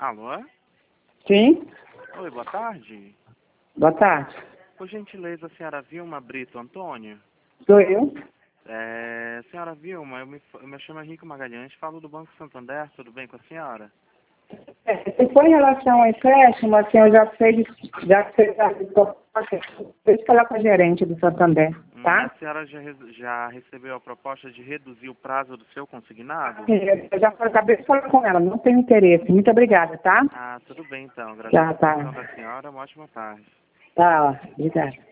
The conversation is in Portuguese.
Alô? Sim? Oi, boa tarde. Boa tarde. Por gentileza, a senhora Vilma Brito Antônio? Sou eu. Senhora Vilma, eu me chamo Henrique Magalhães, falo do Banco Santander, tudo bem com a senhora? Se for em relação ao empréstimo, assim, eu já fez a proposta, deixa eu falar com a gerente do Santander, A tá? senhora já recebeu a proposta de reduzir o prazo do seu consignado? Sim, eu já acabei de falar com ela, não tenho interesse. Muito obrigada, tá? Ah, tudo bem então. Agradeço Tá, a atenção tá. da senhora. Uma ótima tarde. Tá, ó, obrigada.